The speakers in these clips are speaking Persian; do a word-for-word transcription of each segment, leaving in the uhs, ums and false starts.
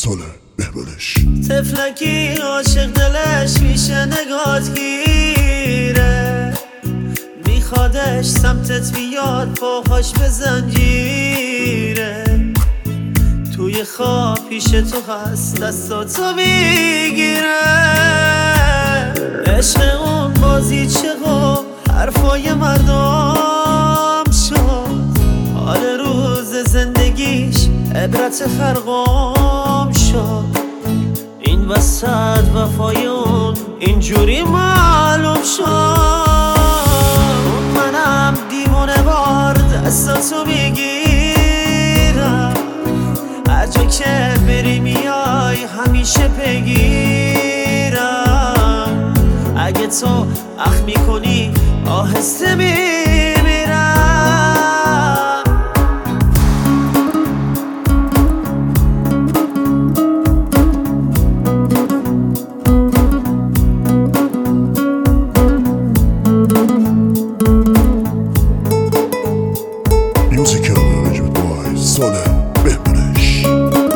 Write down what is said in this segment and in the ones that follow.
ساله بهبلش طفلکی عاشق دلش میشه نگات گیره، میخوادش سمتت بیاد پاهاش به زنجیره، توی خواب پیش تو هست دستاتو میگیره. عشق اون بازی چه و حرفای مردم شد، حال روز زندگیش عبرت خرقام شد. این وسط وفای اون اینجوری معلوم شد. منم دیوونه بار دستاتو میگیرم، هر جا که بری میای همیشه بگیرم. اگه تو اخ میکنی آهسته میمیرم. Musical arrangement by ساله بهبلش.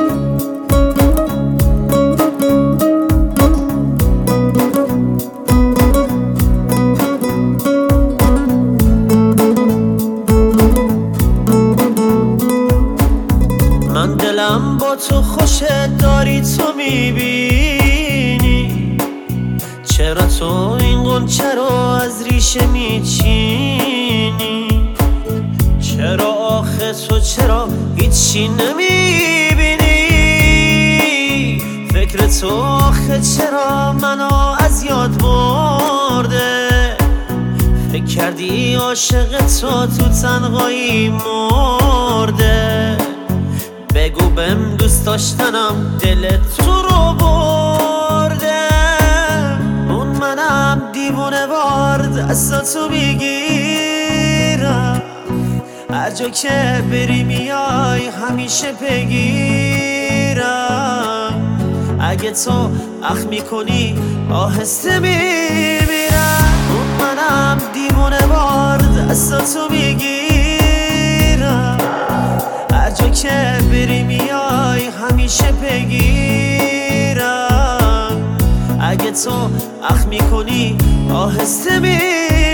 من دلم با تو خوشه داری تو میبینی، چرا تو این غنچه رو از ریشه میچینی؟ چرا آخه تو چرا هیچی نمیبینی؟ فکر تو آخه چرا منو از یاد برده؟ فکر کردی عاشق تو تو تنهایی مرده؟ بگو بهم دوست داشتنم دل تو رو برده. اون منم دیوونه وار دستاتو میگیرم، هر جا که بری میای همیشه بگیرم. اگه تو اخ میکنی آهسته میمیرم. اون منم دیوونه وار دستاتو میگیرم، هر جا که بری میای همیشه بگیرم. اگه تو اخ میکنی آهسته میمیرم.